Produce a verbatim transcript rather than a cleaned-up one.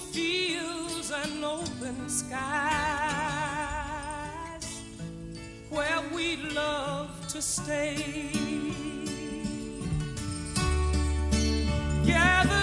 fields and open skies where we love to stay. Gather